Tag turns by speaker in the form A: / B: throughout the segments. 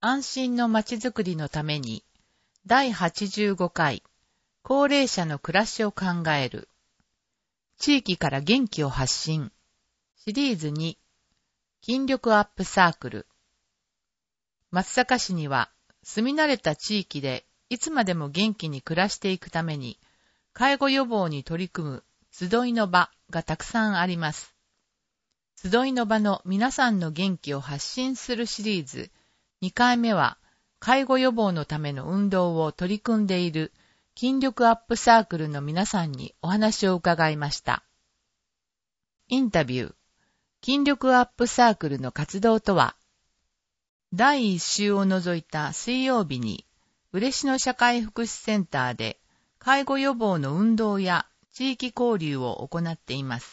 A: 安心のまちづくりのために第85回高齢者の暮らしを考える地域から元気を発信シリーズ2筋力アップサークル。松阪市には住み慣れた地域でいつまでも元気に暮らしていくために介護予防に取り組む集いの場がたくさんあります。集いの場の皆さんの元気を発信するシリーズ2回目は介護予防のための運動を取り組んでいる筋力アップサークルの皆さんにお話を伺いました。インタビュー。筋力アップサークルの活動とは、第1週を除いた水曜日に嬉野社会福祉センターで介護予防の運動や地域交流を行っています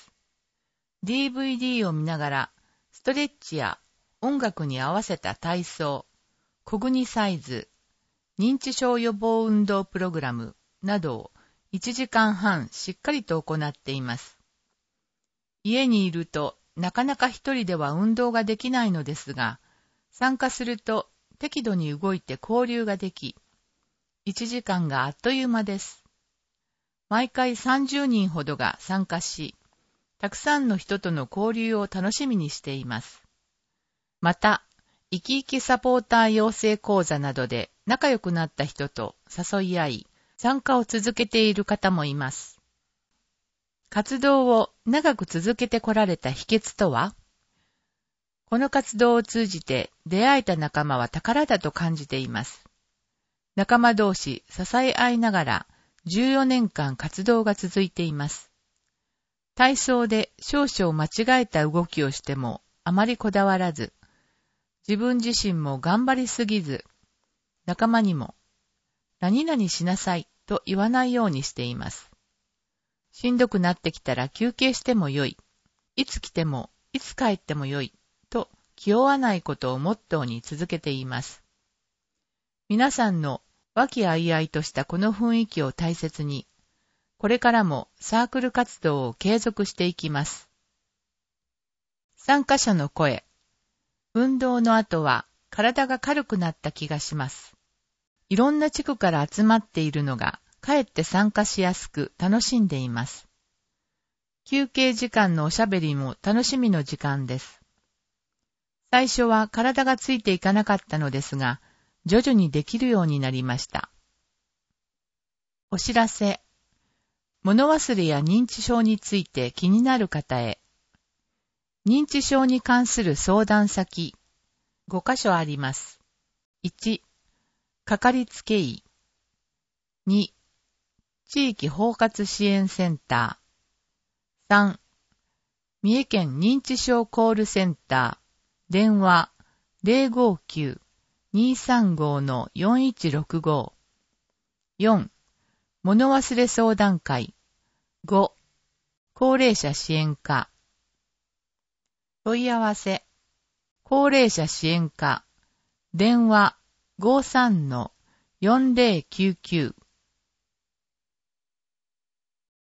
A: 。DVD を見ながらストレッチや音楽に合わせた体操、コグニサイズ、認知症予防運動プログラムなどを1時間半しっかりと行っています。家にいるとなかなか一人では運動ができないのですが、参加すると適度に動いて交流ができ、1時間があっという間です。毎回30人ほどが参加し、たくさんの人との交流を楽しみにしています。また、生き生きサポーター養成講座などで仲良くなった人と誘い合い、参加を続けている方もいます。活動を長く続けてこられた秘訣とは？この活動を通じて出会えた仲間は宝だと感じています。仲間同士支え合いながら14年間活動が続いています。体操で少々間違えた動きをしてもあまりこだわらず、自分自身も頑張りすぎず、仲間にも何々しなさいと言わないようにしています。しんどくなってきたら休憩してもよい。いつ来ても、いつ帰ってもよい。と気負わないことをモットーに続けています。皆さんの和気あいあいとしたこの雰囲気を大切に、これからもサークル活動を継続していきます。参加者の声。運動の後は体が軽くなった気がします。いろんな地区から集まっているのが、かえって参加しやすく楽しんでいます。休憩時間のおしゃべりも楽しみの時間です。最初は体がついていかなかったのですが、徐々にできるようになりました。お知らせ。物忘れや認知症について気になる方へ。認知症に関する相談先、5カ所あります。1、かかりつけ医。2、地域包括支援センター。3、三重県認知症コールセンター。電話 059-235-4165。4、物忘れ相談会。5、高齢者支援課。問い合わせ。高齢者支援課。電話 53-4099。